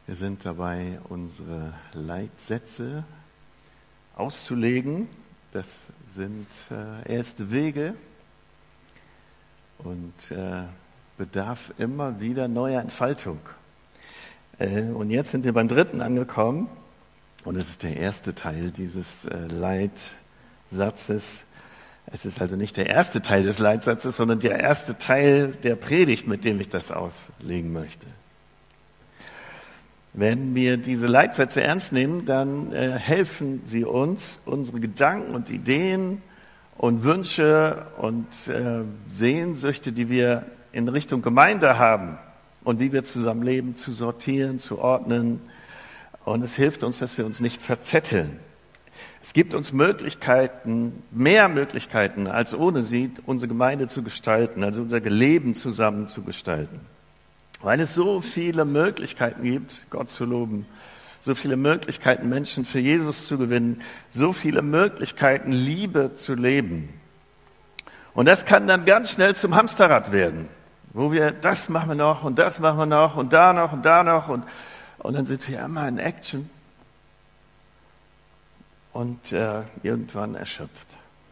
Wir sind dabei, unsere Leitsätze auszulegen. Das sind erste Wege und bedarf immer wieder neuer Entfaltung. Und jetzt sind wir beim dritten angekommen und es ist der erste Teil dieses Leitsatzes. Es ist also nicht der erste Teil des Leitsatzes, sondern der erste Teil der Predigt, mit dem ich das auslegen möchte. Wenn wir diese Leitsätze ernst nehmen, dann helfen sie uns, unsere Gedanken und Ideen und Wünsche und Sehnsüchte, die wir in Richtung Gemeinde haben und wie wir zusammenleben, zu sortieren, zu ordnen. Und es hilft uns, dass wir uns nicht verzetteln. Es gibt uns Möglichkeiten, mehr Möglichkeiten als ohne sie, unsere Gemeinde zu gestalten, also unser Leben zusammen zu gestalten. Weil es so viele Möglichkeiten gibt, Gott zu loben, so viele Möglichkeiten, Menschen für Jesus zu gewinnen, so viele Möglichkeiten, Liebe zu leben. Und das kann dann ganz schnell zum Hamsterrad werden, wo wir, das machen wir noch und das machen wir noch und da noch und da noch und dann sind wir immer in Action und irgendwann erschöpft.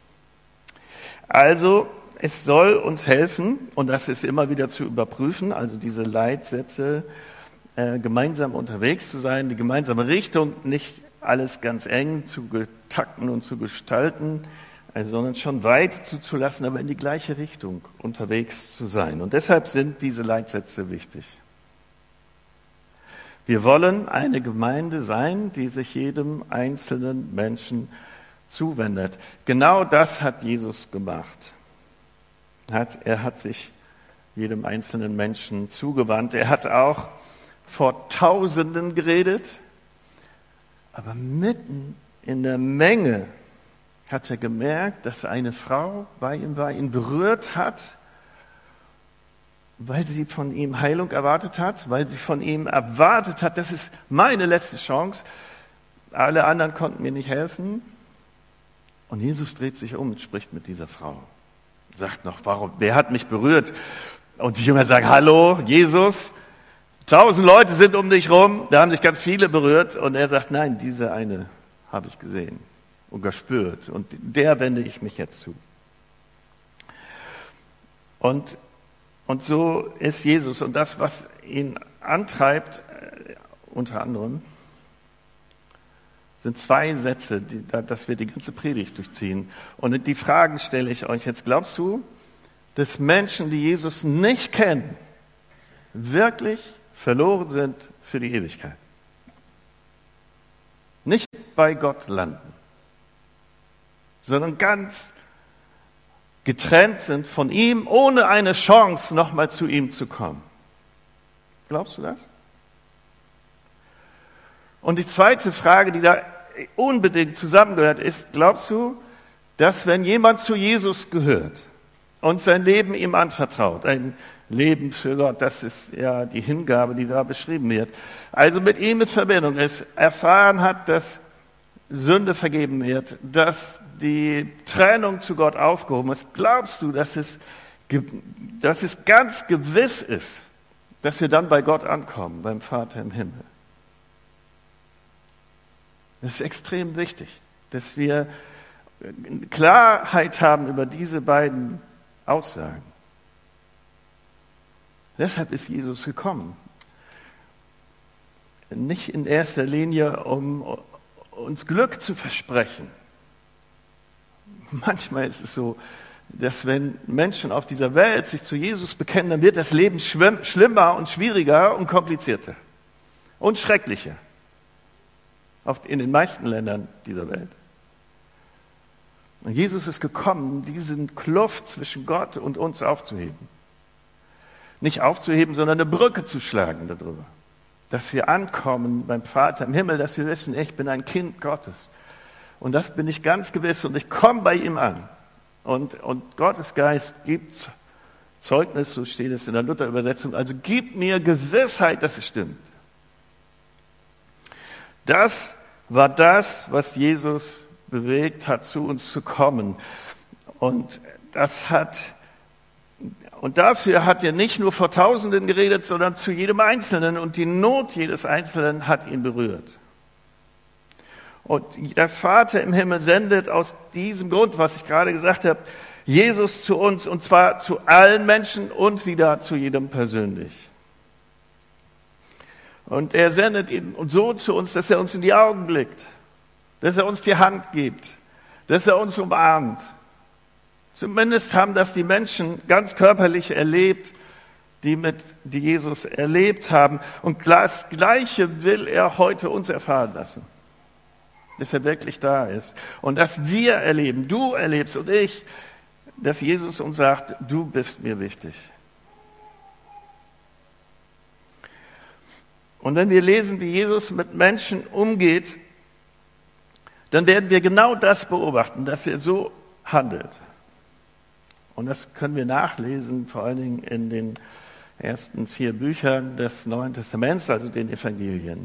Also, es soll uns helfen, und das ist immer wieder zu überprüfen, also diese Leitsätze, gemeinsam unterwegs zu sein, die gemeinsame Richtung, nicht alles ganz eng zu takten und zu gestalten, sondern schon weit zuzulassen, aber in die gleiche Richtung unterwegs zu sein. Und deshalb sind diese Leitsätze wichtig. Wir wollen eine Gemeinde sein, die sich jedem einzelnen Menschen zuwendet. Genau das hat Jesus gemacht. Er hat sich jedem einzelnen Menschen zugewandt. Er hat auch vor Tausenden geredet, aber mitten in der Menge hat er gemerkt, dass eine Frau bei ihm war, ihn berührt hat, weil sie von ihm Heilung erwartet hat, weil sie von ihm erwartet hat, das ist meine letzte Chance. Alle anderen konnten mir nicht helfen. Und Jesus dreht sich um und spricht mit dieser Frau. Sagt noch, wer hat mich berührt? Und die Jünger sagen, hallo, Jesus, 1000 Leute sind um dich rum, da haben sich ganz viele berührt. Und er sagt, nein, diese eine habe ich gesehen und gespürt. Und der wende ich mich jetzt zu. Und so ist Jesus. Und das, was ihn antreibt, unter anderem, sind 2 Sätze, dass wir die ganze Predigt durchziehen. Und die Fragen stelle ich euch jetzt. Glaubst du, dass Menschen, die Jesus nicht kennen, wirklich verloren sind für die Ewigkeit? Nicht bei Gott landen, sondern ganz getrennt sind von ihm, ohne eine Chance, nochmal zu ihm zu kommen. Glaubst du das? Und die zweite Frage, die da unbedingt zusammengehört, ist, glaubst du, dass wenn jemand zu Jesus gehört und sein Leben ihm anvertraut, ein Leben für Gott, das ist ja die Hingabe, die da beschrieben wird, also mit ihm in Verbindung ist, erfahren hat, dass Sünde vergeben wird, dass die Trennung zu Gott aufgehoben ist, glaubst du, dass es ganz gewiss ist, dass wir dann bei Gott ankommen, beim Vater im Himmel? Das ist extrem wichtig, dass wir Klarheit haben über diese beiden Aussagen. Deshalb ist Jesus gekommen. Nicht in erster Linie, um uns Glück zu versprechen. Manchmal ist es so, dass wenn Menschen auf dieser Welt sich zu Jesus bekennen, dann wird das Leben schlimmer und schwieriger und komplizierter und schrecklicher. In den meisten Ländern dieser Welt. Und Jesus ist gekommen, diesen Kluft zwischen Gott und uns aufzuheben. Nicht aufzuheben, sondern eine Brücke zu schlagen darüber. Dass wir ankommen beim Vater im Himmel, dass wir wissen, ich bin ein Kind Gottes. Und das bin ich ganz gewiss und ich komme bei ihm an. Und Gottes Geist gibt Zeugnis, so steht es in der Luther-Übersetzung, also gibt mir Gewissheit, dass es stimmt. Das war das, was Jesus bewegt hat, zu uns zu kommen. Und das hat Und dafür hat er nicht nur vor Tausenden geredet, sondern zu jedem Einzelnen. Und die Not jedes Einzelnen hat ihn berührt. Und der Vater im Himmel sendet aus diesem Grund, was ich gerade gesagt habe, Jesus zu uns, und zwar zu allen Menschen und wieder zu jedem persönlich. Und er sendet ihn so zu uns, dass er uns in die Augen blickt, dass er uns die Hand gibt, dass er uns umarmt. Zumindest haben das die Menschen ganz körperlich erlebt, die Jesus erlebt haben. Und das Gleiche will er heute uns erfahren lassen. Dass er wirklich da ist. Und dass wir erleben, du erlebst und ich, dass Jesus uns sagt, du bist mir wichtig. Und wenn wir lesen, wie Jesus mit Menschen umgeht, dann werden wir genau das beobachten, dass er so handelt. Und das können wir nachlesen, vor allen Dingen in den ersten 4 Büchern des Neuen Testaments, also den Evangelien.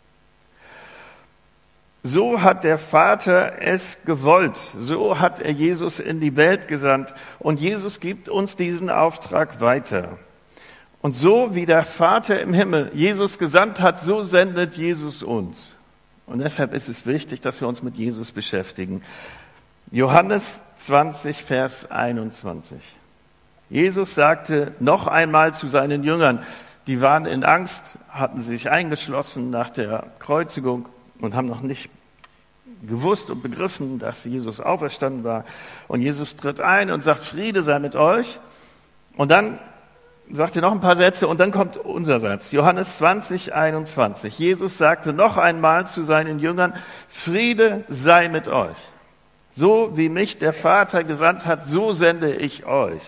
So hat der Vater es gewollt. So hat er Jesus in die Welt gesandt. Und Jesus gibt uns diesen Auftrag weiter. Und so wie der Vater im Himmel Jesus gesandt hat, so sendet Jesus uns. Und deshalb ist es wichtig, dass wir uns mit Jesus beschäftigen. Johannes 20, Vers 21. Jesus sagte noch einmal zu seinen Jüngern, die waren in Angst, hatten sich eingeschlossen nach der Kreuzigung und haben noch nicht gewusst und begriffen, dass Jesus auferstanden war. Und Jesus tritt ein und sagt, Friede sei mit euch. Und dann sagt er noch ein paar Sätze und dann kommt unser Satz. Johannes 20, 21. Jesus sagte noch einmal zu seinen Jüngern, Friede sei mit euch. So wie mich der Vater gesandt hat, so sende ich euch.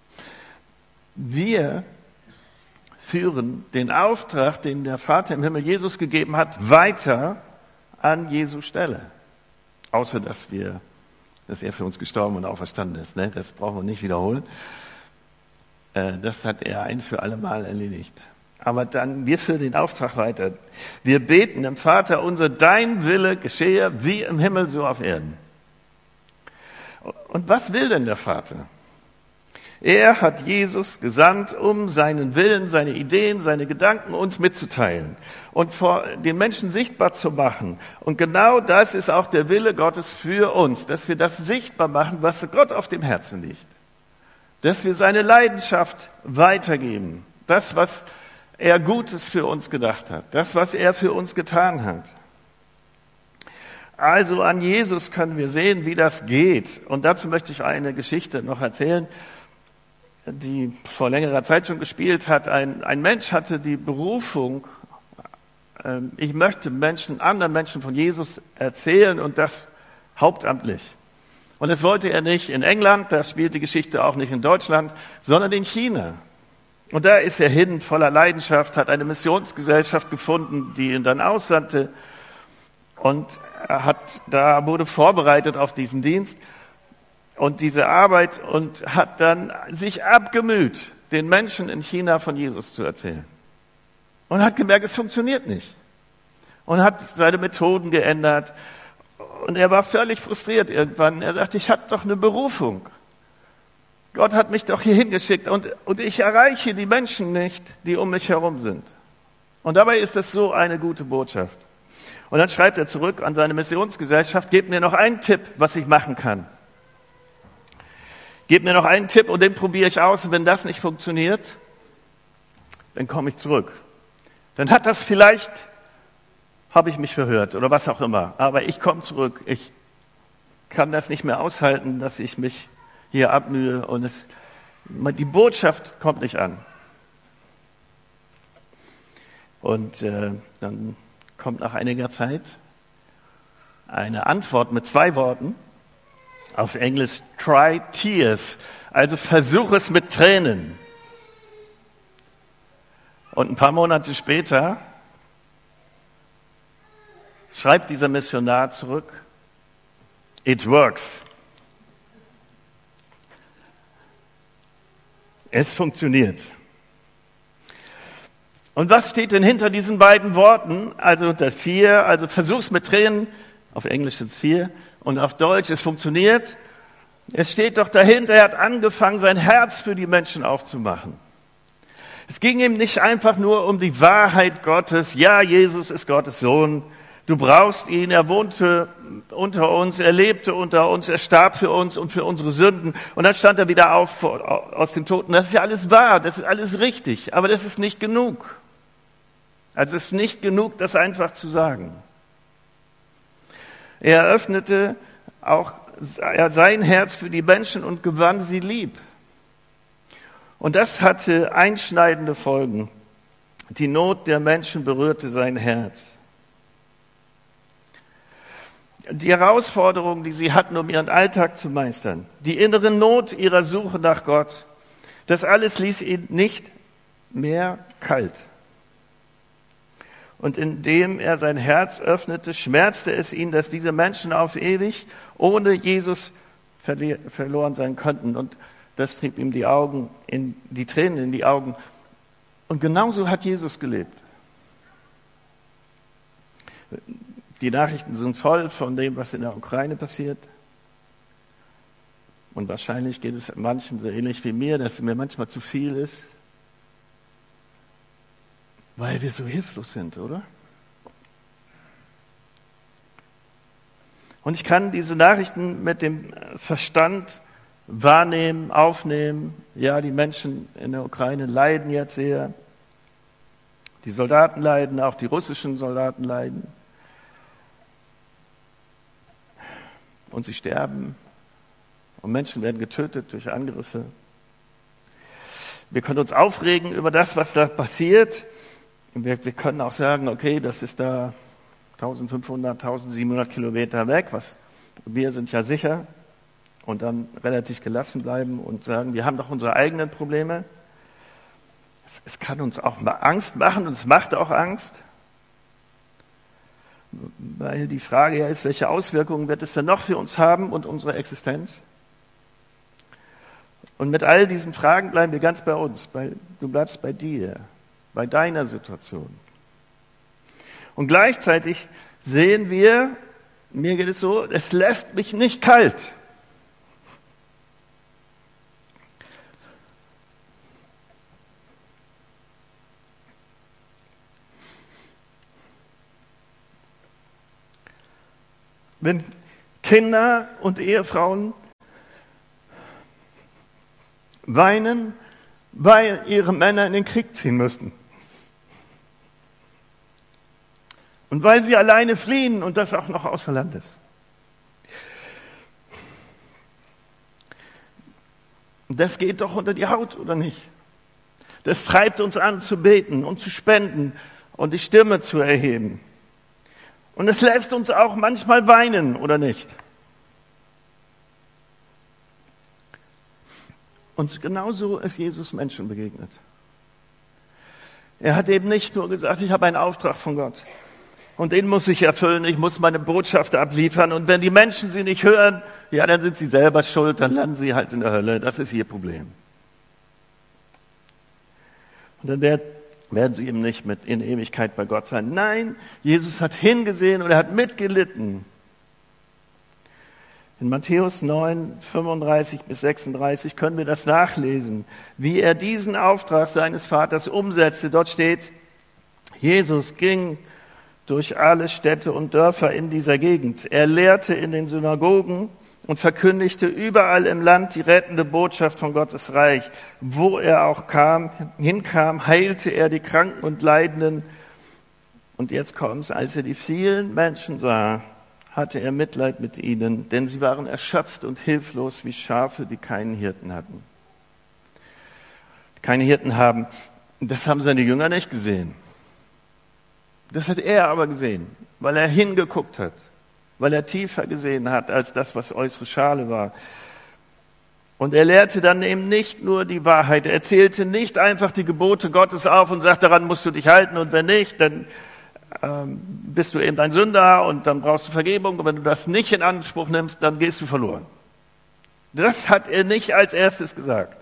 Wir führen den Auftrag, den der Vater im Himmel Jesus gegeben hat, weiter an Jesu Stelle. Außer, dass er für uns gestorben und auferstanden ist. Ne? Das brauchen wir nicht wiederholen. Das hat er ein für alle Mal erledigt. Aber dann, wir führen den Auftrag weiter. Wir beten im Vater unser, dein Wille geschehe, wie im Himmel, so auf Erden. Und was will denn der Vater? Er hat Jesus gesandt, um seinen Willen, seine Ideen, seine Gedanken uns mitzuteilen und vor den Menschen sichtbar zu machen. Und genau das ist auch der Wille Gottes für uns, dass wir das sichtbar machen, was Gott auf dem Herzen liegt. Dass wir seine Leidenschaft weitergeben. Das, was er Gutes für uns gedacht hat. Das, was er für uns getan hat. Also an Jesus können wir sehen, wie das geht. Und dazu möchte ich eine Geschichte noch erzählen, die vor längerer Zeit schon gespielt hat. Ein Mensch hatte die Berufung, ich möchte anderen Menschen von Jesus erzählen und das hauptamtlich. Und das wollte er nicht in England, da spielt die Geschichte auch nicht in Deutschland, sondern in China. Und da ist er hin, voller Leidenschaft, hat eine Missionsgesellschaft gefunden, die ihn dann aussandte. Und da wurde vorbereitet auf diesen Dienst und diese Arbeit und hat dann sich abgemüht, den Menschen in China von Jesus zu erzählen. Und hat gemerkt, es funktioniert nicht. Und hat seine Methoden geändert. Und er war völlig frustriert irgendwann. Er sagte, ich habe doch eine Berufung. Gott hat mich doch hier hingeschickt und ich erreiche die Menschen nicht, die um mich herum sind. Und dabei ist das so eine gute Botschaft. Und dann schreibt er zurück an seine Missionsgesellschaft, gebt mir noch einen Tipp, was ich machen kann. Gebt mir noch einen Tipp und den probiere ich aus. Und wenn das nicht funktioniert, dann komme ich zurück. Dann hat das vielleicht, habe ich mich verhört oder was auch immer. Aber ich komme zurück. Ich kann das nicht mehr aushalten, dass ich mich hier abmühe und die Botschaft kommt nicht an. Und dann kommt nach einiger Zeit eine Antwort mit 2 Worten. Auf Englisch, try tears. Also versuch es mit Tränen. Und ein paar Monate später schreibt dieser Missionar zurück, it works. Es funktioniert. Und was steht denn hinter diesen beiden Worten? Also der 4, also versuch's mit Tränen, auf Englisch sind es 4, und auf Deutsch, es funktioniert. Es steht doch dahinter, er hat angefangen, sein Herz für die Menschen aufzumachen. Es ging ihm nicht einfach nur um die Wahrheit Gottes. Ja, Jesus ist Gottes Sohn. Du brauchst ihn. Er wohnte unter uns, er lebte unter uns, er starb für uns und für unsere Sünden. Und dann stand er wieder auf aus den Toten. Das ist ja alles wahr, das ist alles richtig. Aber das ist nicht genug. Also es ist nicht genug, das einfach zu sagen. Er öffnete auch sein Herz für die Menschen und gewann sie lieb. Und das hatte einschneidende Folgen. Die Not der Menschen berührte sein Herz. Die Herausforderungen, die sie hatten, um ihren Alltag zu meistern, die innere Not ihrer Suche nach Gott, das alles ließ ihn nicht mehr kalt. Und indem er sein Herz öffnete, schmerzte es ihn, dass diese Menschen auf ewig ohne Jesus verloren sein könnten. Und das trieb ihm die Tränen in die Augen. Und genauso hat Jesus gelebt. Die Nachrichten sind voll von dem, was in der Ukraine passiert. Und wahrscheinlich geht es manchen so ähnlich wie mir, dass es mir manchmal zu viel ist. Weil wir so hilflos sind, oder? Und ich kann diese Nachrichten mit dem Verstand wahrnehmen, aufnehmen. Ja, die Menschen in der Ukraine leiden jetzt sehr. Die Soldaten leiden, auch die russischen Soldaten leiden. Und sie sterben. Und Menschen werden getötet durch Angriffe. Wir können uns aufregen über das, was da passiert. Wir können auch sagen, okay, das ist da 1500, 1700 Kilometer weg. Wir sind ja sicher. Und dann relativ gelassen bleiben und sagen, wir haben doch unsere eigenen Probleme. Es kann uns auch mal Angst machen und es macht auch Angst. Weil die Frage ja ist, welche Auswirkungen wird es denn noch für uns haben und unsere Existenz? Und mit all diesen Fragen bleiben wir ganz bei uns. Du bleibst bei dir, bei deiner Situation. Und gleichzeitig sehen wir, mir geht es so, es lässt mich nicht kalt. Wenn Kinder und Ehefrauen weinen, weil ihre Männer in den Krieg ziehen müssten. Und weil sie alleine fliehen und das auch noch außer Landes. Das geht doch unter die Haut, oder nicht? Das treibt uns an zu beten und zu spenden und die Stimme zu erheben. Und es lässt uns auch manchmal weinen, oder nicht? Und genauso ist Jesus Menschen begegnet. Er hat eben nicht nur gesagt, ich habe einen Auftrag von Gott. Und den muss ich erfüllen, ich muss meine Botschaft abliefern. Und wenn die Menschen sie nicht hören, ja, dann sind sie selber schuld, dann landen sie halt in der Hölle. Das ist ihr Problem. Und dann werden sie eben nicht mit in Ewigkeit bei Gott sein. Nein, Jesus hat hingesehen und er hat mitgelitten. In Matthäus 9, 35 bis 36 können wir das nachlesen, wie er diesen Auftrag seines Vaters umsetzte. Dort steht, Jesus ging durch alle Städte und Dörfer in dieser Gegend. Er lehrte in den Synagogen und verkündigte überall im Land die rettende Botschaft von Gottes Reich. Wo er auch hinkam, heilte er die Kranken und Leidenden. Und jetzt kommt's, als er die vielen Menschen sah, hatte er Mitleid mit ihnen, denn sie waren erschöpft und hilflos wie Schafe, die keinen Hirten hatten. Keine Hirten haben. Das haben seine Jünger nicht gesehen. Das hat er aber gesehen, weil er hingeguckt hat. Weil er tiefer gesehen hat als das, was äußere Schale war. Und er lehrte dann eben nicht nur die Wahrheit, er zählte nicht einfach die Gebote Gottes auf und sagte, daran musst du dich halten und wenn nicht, dann bist du eben ein Sünder und dann brauchst du Vergebung und wenn du das nicht in Anspruch nimmst, dann gehst du verloren. Das hat er nicht als erstes gesagt.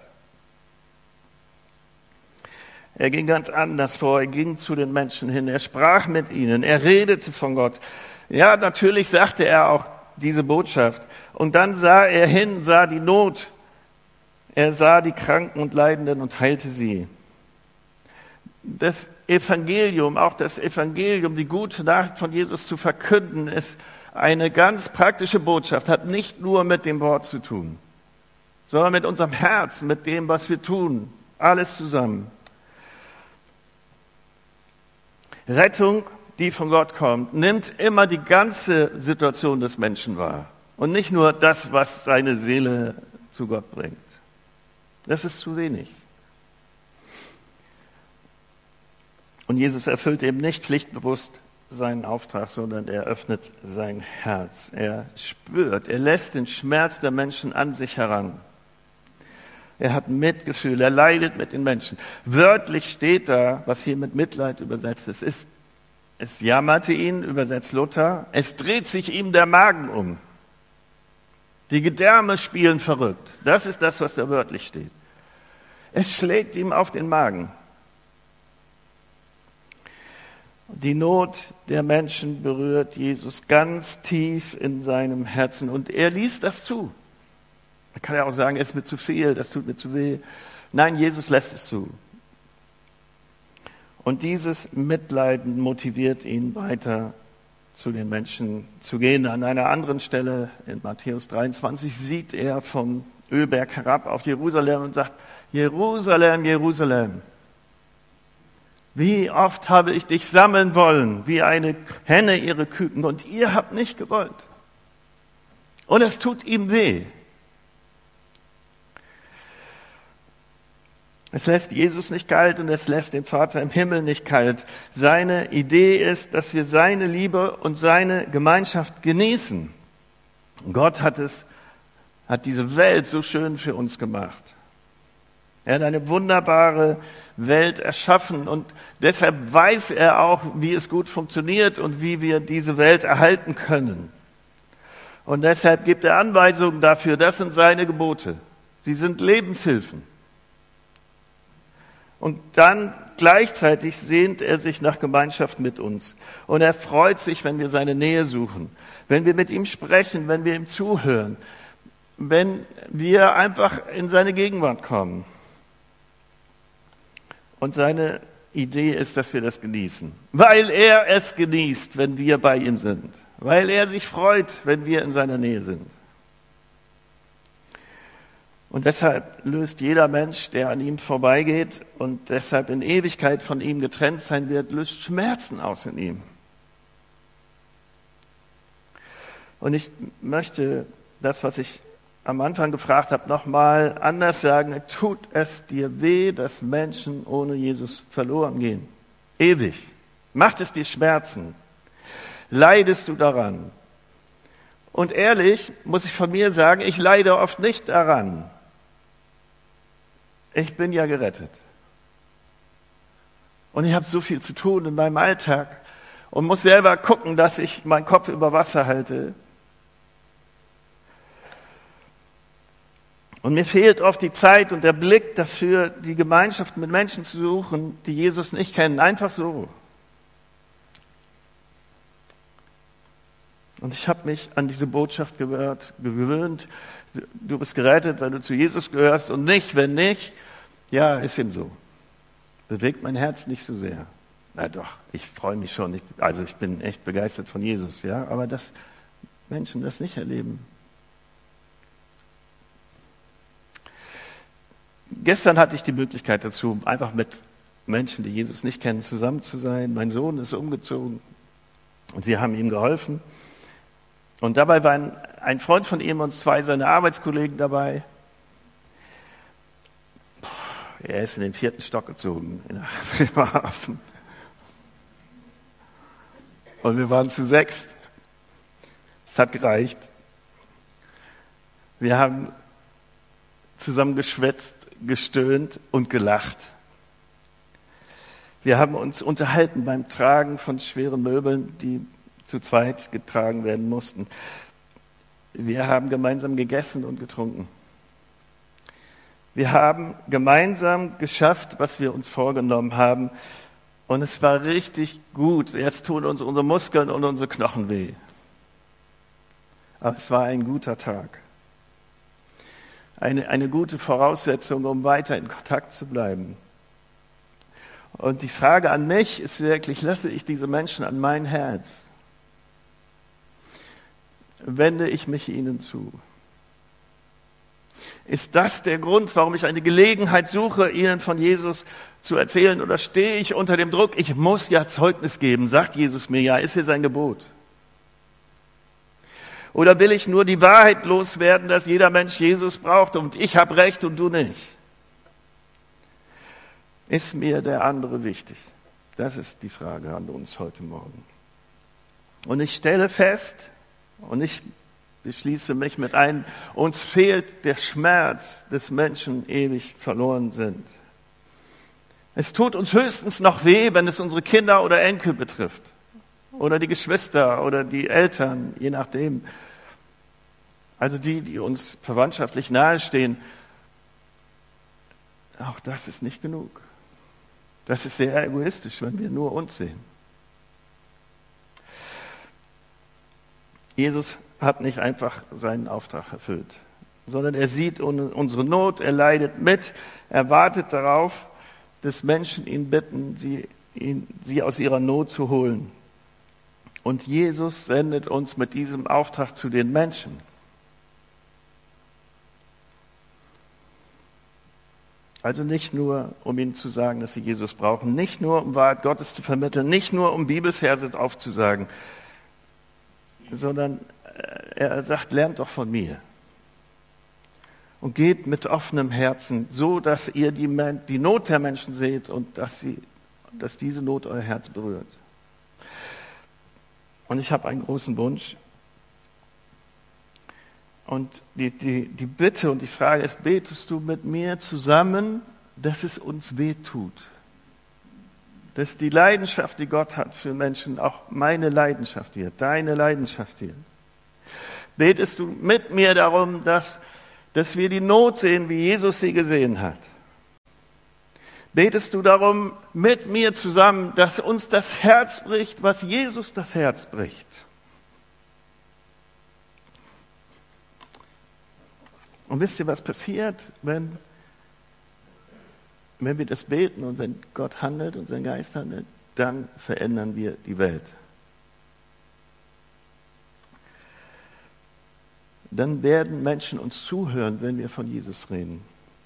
Er ging ganz anders vor, er ging zu den Menschen hin, er sprach mit ihnen, er redete von Gott. Ja, natürlich sagte er auch, diese Botschaft. Und dann sah er hin, sah die Not. Er sah die Kranken und Leidenden und heilte sie. Das Evangelium, auch das Evangelium, die gute Nachricht von Jesus zu verkünden, ist eine ganz praktische Botschaft, hat nicht nur mit dem Wort zu tun, sondern mit unserem Herz, mit dem, was wir tun, alles zusammen. Rettung, die von Gott kommt, nimmt immer die ganze Situation des Menschen wahr und nicht nur das, was seine Seele zu Gott bringt. Das ist zu wenig. Und Jesus erfüllt eben nicht pflichtbewusst seinen Auftrag, sondern er öffnet sein Herz. Er spürt, er lässt den Schmerz der Menschen an sich heran. Er hat Mitgefühl, er leidet mit den Menschen. Wörtlich steht da, was hier mit Mitleid übersetzt ist, es jammerte ihn, übersetzt Luther, es dreht sich ihm der Magen um. Die Gedärme spielen verrückt. Das ist das, was da wörtlich steht. Es schlägt ihm auf den Magen. Die Not der Menschen berührt Jesus ganz tief in seinem Herzen und er ließ das zu. Man kann ja auch sagen, es ist mir zu viel, das tut mir zu weh. Nein, Jesus lässt es zu. Und dieses Mitleiden motiviert ihn weiter zu den Menschen zu gehen. An einer anderen Stelle in Matthäus 23 sieht er vom Ölberg herab auf Jerusalem und sagt, Jerusalem, Jerusalem, wie oft habe ich dich sammeln wollen, wie eine Henne ihre Küken, und ihr habt nicht gewollt. Und es tut ihm weh. Es lässt Jesus nicht kalt und es lässt den Vater im Himmel nicht kalt. Seine Idee ist, dass wir seine Liebe und seine Gemeinschaft genießen. Gott hat diese Welt so schön für uns gemacht. Er hat eine wunderbare Welt erschaffen und deshalb weiß er auch, wie es gut funktioniert und wie wir diese Welt erhalten können. Und deshalb gibt er Anweisungen dafür. Das sind seine Gebote. Sie sind Lebenshilfen. Und dann gleichzeitig sehnt er sich nach Gemeinschaft mit uns. Und er freut sich, wenn wir seine Nähe suchen, wenn wir mit ihm sprechen, wenn wir ihm zuhören, wenn wir einfach in seine Gegenwart kommen. Und seine Idee ist, dass wir das genießen, weil er es genießt, wenn wir bei ihm sind, weil er sich freut, wenn wir in seiner Nähe sind. Und deshalb löst jeder Mensch, der an ihm vorbeigeht und deshalb in Ewigkeit von ihm getrennt sein wird, löst Schmerzen aus in ihm. Und ich möchte das, was ich am Anfang gefragt habe, nochmal anders sagen. Tut es dir weh, dass Menschen ohne Jesus verloren gehen? Ewig. Macht es dir Schmerzen? Leidest du daran? Und ehrlich muss ich von mir sagen, ich leide oft nicht daran. Ich bin ja gerettet. Und ich habe so viel zu tun in meinem Alltag und muss selber gucken, dass ich meinen Kopf über Wasser halte. Und mir fehlt oft die Zeit und der Blick dafür, die Gemeinschaft mit Menschen zu suchen, die Jesus nicht kennen. Einfach so. Und ich habe mich an diese Botschaft gewöhnt. Du bist gerettet, weil du zu Jesus gehörst und nicht, wenn nicht. Ja, ist ihm so. Bewegt mein Herz nicht so sehr. Na doch, ich freue mich schon. Ich bin echt begeistert von Jesus. Ja, aber dass Menschen das nicht erleben. Gestern hatte ich die Möglichkeit dazu, einfach mit Menschen, die Jesus nicht kennen, zusammen zu sein. Mein Sohn ist umgezogen und wir haben ihm geholfen. Und dabei waren ein Freund von ihm und zwei seiner Arbeitskollegen dabei. Er ist in den 4. Stock gezogen in Bremerhaven. Und wir waren zu 6. Es hat gereicht. Wir haben zusammen geschwätzt, gestöhnt und gelacht. Wir haben uns unterhalten beim Tragen von schweren Möbeln, die zu zweit getragen werden mussten. Wir haben gemeinsam gegessen und getrunken. Wir haben gemeinsam geschafft, was wir uns vorgenommen haben. Und es war richtig gut. Jetzt tun uns unsere Muskeln und unsere Knochen weh. Aber es war ein guter Tag. Eine gute Voraussetzung, um weiter in Kontakt zu bleiben. Und die Frage an mich ist wirklich, lasse ich diese Menschen an mein Herz? Wende ich mich ihnen zu? Ist das der Grund, warum ich eine Gelegenheit suche, ihnen von Jesus zu erzählen? Oder stehe ich unter dem Druck, ich muss ja Zeugnis geben, sagt Jesus mir ja, ist hier sein Gebot? Oder will ich nur die Wahrheit loswerden, dass jeder Mensch Jesus braucht und ich habe recht und du nicht? Ist mir der andere wichtig? Das ist die Frage an uns heute Morgen. Und ich stelle fest, und ich beschließe mich mit ein, uns fehlt der Schmerz des Menschen ewig verloren sind. Es tut uns höchstens noch weh, wenn es unsere Kinder oder Enkel betrifft. Oder die Geschwister oder die Eltern, je nachdem. Also die uns verwandtschaftlich nahestehen. Auch das ist nicht genug. Das ist sehr egoistisch, wenn wir nur uns sehen. Jesus hat nicht einfach seinen Auftrag erfüllt, sondern er sieht unsere Not, er leidet mit, er wartet darauf, dass Menschen ihn bitten, sie aus ihrer Not zu holen. Und Jesus sendet uns mit diesem Auftrag zu den Menschen. Also nicht nur, um ihnen zu sagen, dass sie Jesus brauchen, nicht nur, um Wahrheit Gottes zu vermitteln, nicht nur, um Bibelverse aufzusagen, sondern er sagt, lernt doch von mir. Und geht mit offenem Herzen, so dass ihr die Not der Menschen seht und dass diese Not euer Herz berührt. Und ich habe einen großen Wunsch. Und die Bitte und die Frage ist, betest du mit mir zusammen, dass es uns wehtut? Dass die Leidenschaft, die Gott hat für Menschen, auch meine Leidenschaft wird, deine Leidenschaft wird. Betest du mit mir darum, dass wir die Not sehen, wie Jesus sie gesehen hat? Betest du darum mit mir zusammen, dass uns das Herz bricht, was Jesus das Herz bricht? Und wisst ihr, was passiert, wenn wir das beten und wenn Gott handelt und sein Geist handelt? Dann verändern wir die Welt. Dann werden Menschen uns zuhören, wenn wir von Jesus reden.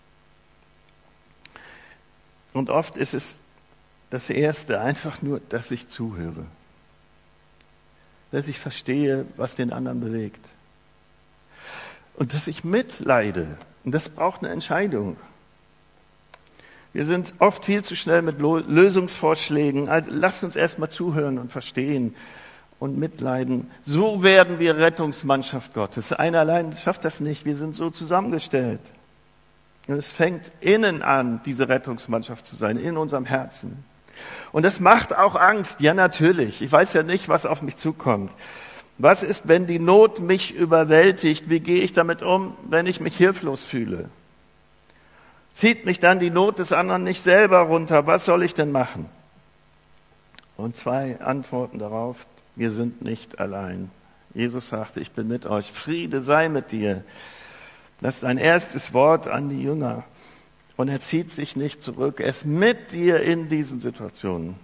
Und oft ist es das Erste einfach nur, dass ich zuhöre. Dass ich verstehe, was den anderen bewegt. Und dass ich mitleide. Und das braucht eine Entscheidung. Wir sind oft viel zu schnell mit Lösungsvorschlägen. Also lasst uns erstmal zuhören und verstehen und mitleiden. So werden wir Rettungsmannschaft Gottes. Einer allein schafft das nicht. Wir sind so zusammengestellt. Und es fängt innen an, diese Rettungsmannschaft zu sein, in unserem Herzen. Und das macht auch Angst. Ja, natürlich. Ich weiß ja nicht, was auf mich zukommt. Was ist, wenn die Not mich überwältigt? Wie gehe ich damit um, wenn ich mich hilflos fühle? Zieht mich dann die Not des anderen nicht selber runter? Was soll ich denn machen? Und 2 Antworten darauf. Wir sind nicht allein. Jesus sagte, ich bin mit euch. Friede sei mit dir. Das ist ein erstes Wort an die Jünger. Und er zieht sich nicht zurück. Er ist mit dir in diesen Situationen.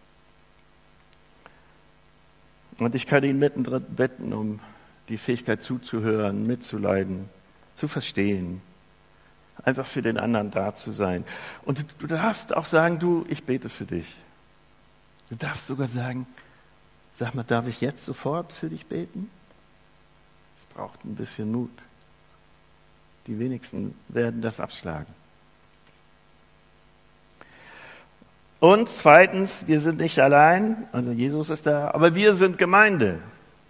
Und ich kann ihn mittendrin bitten, um die Fähigkeit zuzuhören, mitzuleiden, zu verstehen, einfach für den anderen da zu sein. Und du darfst auch sagen, du, ich bete für dich. Du darfst sogar sagen, sag mal, darf ich jetzt sofort für dich beten? Es braucht ein bisschen Mut. Die wenigsten werden das abschlagen. Und 2, wir sind nicht allein, also Jesus ist da, aber wir sind Gemeinde.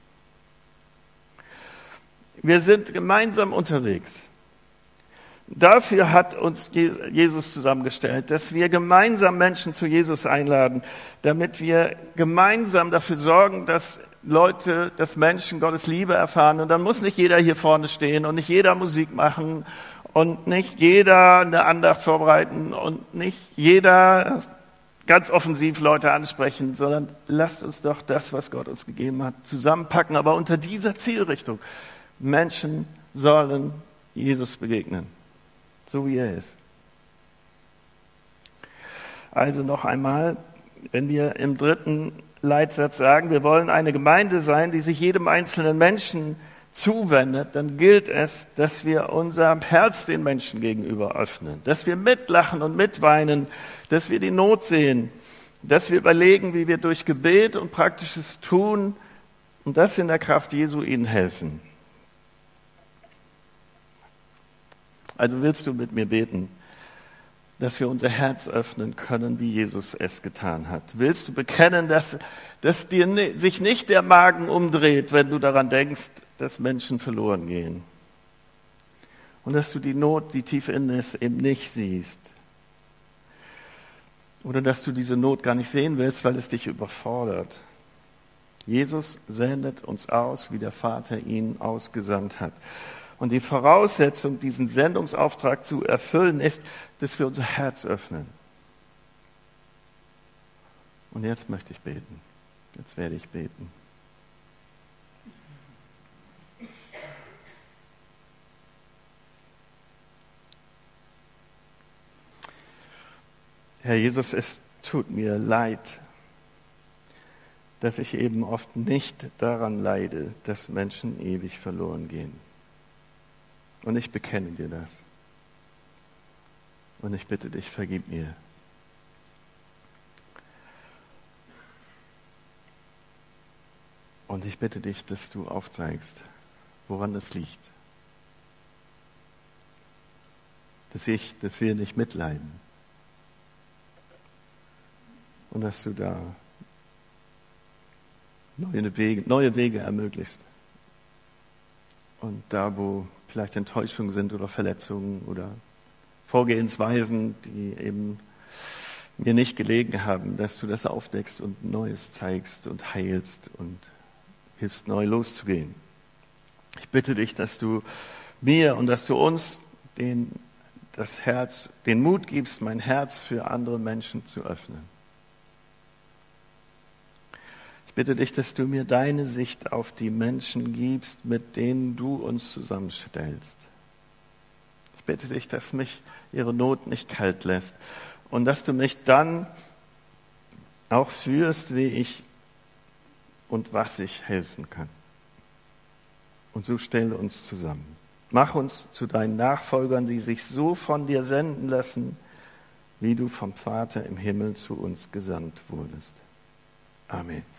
Wir sind gemeinsam unterwegs. Dafür hat uns Jesus zusammengestellt, dass wir gemeinsam Menschen zu Jesus einladen, damit wir gemeinsam dafür sorgen, dass Menschen Gottes Liebe erfahren. Und dann muss nicht jeder hier vorne stehen und nicht jeder Musik machen und nicht jeder eine Andacht vorbereiten und nicht jeder ganz offensiv Leute ansprechen, sondern lasst uns doch das, was Gott uns gegeben hat, zusammenpacken, aber unter dieser Zielrichtung. Menschen sollen Jesus begegnen, so wie er ist. Also noch einmal, wenn wir im 3. Leitsatz sagen, wir wollen eine Gemeinde sein, die sich jedem einzelnen Menschen zuwendet, dann gilt es, dass wir unser Herz den Menschen gegenüber öffnen, dass wir mitlachen und mitweinen, dass wir die Not sehen, dass wir überlegen, wie wir durch Gebet und praktisches Tun und das in der Kraft Jesu ihnen helfen. Also willst du mit mir beten, dass wir unser Herz öffnen können, wie Jesus es getan hat? Willst du bekennen, dass dir sich nicht der Magen umdreht, wenn du daran denkst, dass Menschen verloren gehen? Und dass du die Not, die tief innen ist, eben nicht siehst? Oder dass du diese Not gar nicht sehen willst, weil es dich überfordert? Jesus sendet uns aus, wie der Vater ihn ausgesandt hat. Und die Voraussetzung, diesen Sendungsauftrag zu erfüllen, ist, dass wir unser Herz öffnen. Und jetzt möchte ich beten. Jetzt werde ich beten. Herr Jesus, es tut mir leid, dass ich eben oft nicht daran leide, dass Menschen ewig verloren gehen. Und ich bekenne dir das. Und ich bitte dich, vergib mir. Und ich bitte dich, dass du aufzeigst, woran es liegt. Dass wir nicht mitleiden. Und dass du da neue Wege ermöglichst. Und da, wo vielleicht Enttäuschungen sind oder Verletzungen oder Vorgehensweisen, die eben mir nicht gelegen haben, dass du das aufdeckst und Neues zeigst und heilst und hilfst, neu loszugehen. Ich bitte dich, dass du mir und dass du uns den Mut gibst, mein Herz für andere Menschen zu öffnen. Ich bitte dich, dass du mir deine Sicht auf die Menschen gibst, mit denen du uns zusammenstellst. Ich bitte dich, dass mich ihre Not nicht kalt lässt und dass du mich dann auch führst, wie ich und was ich helfen kann. Und so stelle uns zusammen. Mach uns zu deinen Nachfolgern, die sich so von dir senden lassen, wie du vom Vater im Himmel zu uns gesandt wurdest. Amen.